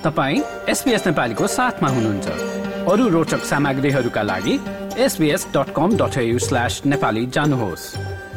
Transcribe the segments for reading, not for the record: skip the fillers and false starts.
तपाईं SBS नेपालीको साथमा हुनुहुन्छ। अरू रोचक सामग्रीहरूका लागि sbs.com.au/nepali जानुहोस्।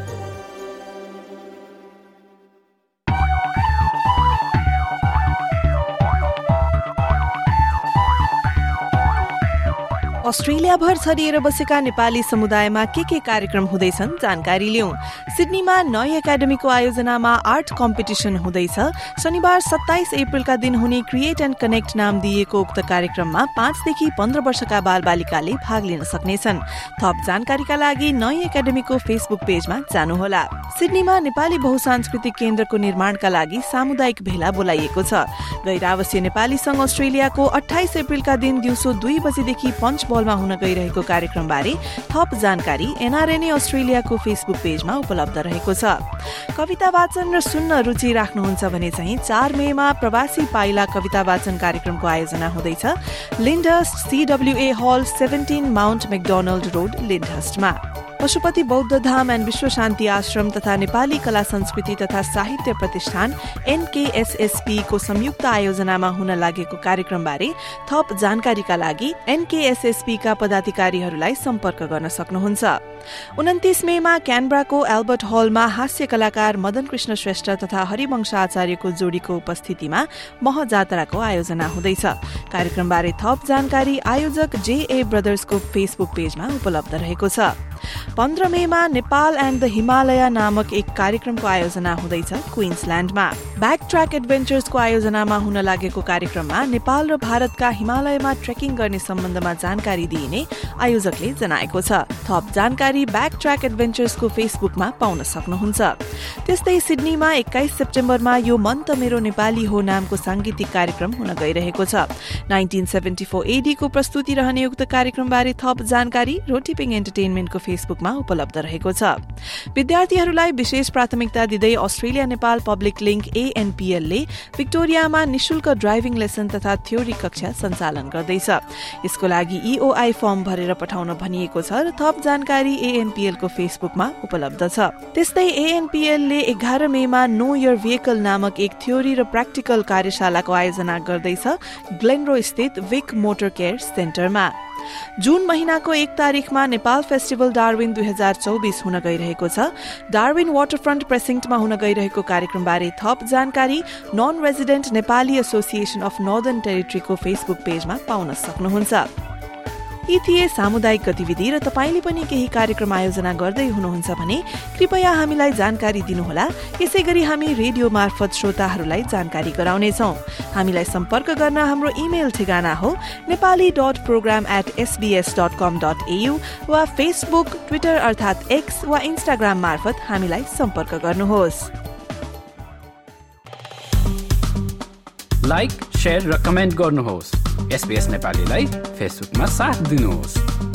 अस्ट्रेलियाभर छरिएर बसेका नेपाली समुदायमा के कार्यक्रम हुँदैछन् जानकारी लिउँ। सिडनीमा नई एकाडेमीको आयोजनामा आर्ट कम्पिटिसन हुँदैछ। शनिबार 27 अप्रिलका दिन हुने क्रिएट एन्ड कनेक्ट नाम दिएको उक्त कार्यक्रममा 5 देखि 15 वर्षका बालबालिकाले भाग लिन सक्नेछन्। थप जानकारीका लागि नई एकाडेमीको फेसबुक पेजमा जानुहोला। सिडनीमा नेपाली बहुसांस्कृतिक केन्द्रको निर्माणका लागि सामुदायिक भेला बोलाइएको छ। गैर आवासीय नेपाली संघ अस्ट्रेलियाको 28 अप्रिलका दिन दिउँसो 2 बजेदेखि पञ्च बलमा हुन गइरहेको कार्यक्रमबारे थप जानकारी एनआरएनए अस्ट्रेलियाको फेसबुक पेजमा उपलब्ध रहेको छ। कविता वाचन र सुन्न रुचि राख्नुहुन्छ भने चाहिँ 4 मेमा प्रवासी पाइला कविता वाचन कार्यक्रमको आयोजना हुँदैछ। Lyndhurst CWA hall 17 mount McDonald road लिन्डहस्टमा। पशुपति बौद्ध धाम एन्ड विश्व शान्ति आश्रम तथा नेपाली कला संस्कृति तथा साहित्य प्रतिष्ठान NKSSP को संयुक्त आयोजनामा हुन लागेको कार्यक्रमबारे थप जानकारीका लागि NKSSP का पदाधिकारीहरूलाई सम्पर्क गर्न सक्नुहुन्छ। 29 मेमा क्यानबराको एल्बर्ट हलमा हास्य कलाकार मदन कृष्ण श्रेष्ठ तथा हरिवंश आचार्यको जोडीको उपस्थितिमा महजात्राको आयोजना हुँदैछ। कार्यक्रमबारे थप जानकारी आयोजक JA ब्रदर्सको फेसबुक पेजमा उपलब्ध रहेको छ। 15 मेमा नेपाल एन्ड द हिमालय नामक एक कार्यक्रमको आयोजना हुँदैछ क्वीन्सल्याण्डमा। ब्याक ट्र्याक एडभेन्चर्सको आयोजनामा हुन लागेको कार्यक्रममा नेपाल र भारतका हिमालयमा ट्रेकिङ गर्ने सम्बन्धमा जानकारी दिइने आयोजकले जनाएको छ। थप जानकारी ब्याक ट्र्याक एडभेन्चर्सको फेसबुकमा पाउन सक्नुहुन्छ। त्यस्तै सिडनीमा 21 सेप्टेम्बरमा यो मन त मेरो नेपाली हो नामको सांगीतिक कार्यक्रम हुन गइरहेको छ। 1974 AD को प्रस्तुति रहने उक्त कार्यक्रमबारे थप जानकारी रोटिपिङ एन्टरटेनमेन्टको फेसबुकमा उपलब्ध रहेको छ। विद्यार्थीहरूलाई विशेष प्राथमिकता दिँदै Australia Nepal public link ANPL ले विक्टोरियामा निशुल्क ड्राइभिङ लेसन तथा थ्योरी कक्षा सञ्चालन गर्दैछ। यसको लागि EOI फर्म भरेर पठाउन भनिएको छ र थप जानकारी ANPL को फेसबुकमा उपलब्ध छ। त्यस्तै ANPL ले 11 मेमा नो योर भेहिकल नामक एक थ्योरी र प्र्याक्टिकल कार्यशालाको आयोजना गर्दैछ ग्लेनरो स्थित विक मोटर केयर सेन्टरमा। जून महिनाको 1 तारिखमा नेपाल फेस्टिभल डार्विन 2024 हुन गइरहेको छ। डार्विन वाटरफ्रन्ट प्रेसिन्क्टमा हुन गइरहेको कार्यक्रमबारे थप जानकारी non resident Nepali association of northern टेरिटरीको फेसबुक पेजमा पाउन सक्नुहुन्छ। यी थिए सामुदायिक गतिविधि र तपाईले पनि केही कार्यक्रम आयोजना गर्दै हुनुहुन्छ भने कृपया हामीलाई जानकारी दिनुहोला। यसैगरी हामी रेडियो मार्फत श्रोताहरूलाई जानकारी गराउनेछौं। हामीलाई सम्पर्क गर्न हाम्रो इमेल ठेगाना हो nepali.program@sbs.com.au वा फेसबुक, ट्विटर अर्थात् X वा इन्स्टाग्राम मार्फत हामीलाई सम्पर्क गर्नुहोस्। लाइक, शेयर र कमेन्ट गर्नुहोस्। SBS नेपालीलाई फेसबुकमा साथ दिनुहोस्।